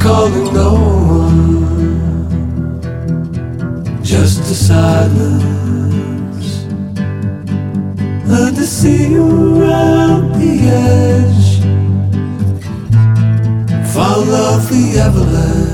calling no one, just a silence. Heard to see you around the edge. Found love the avalanche.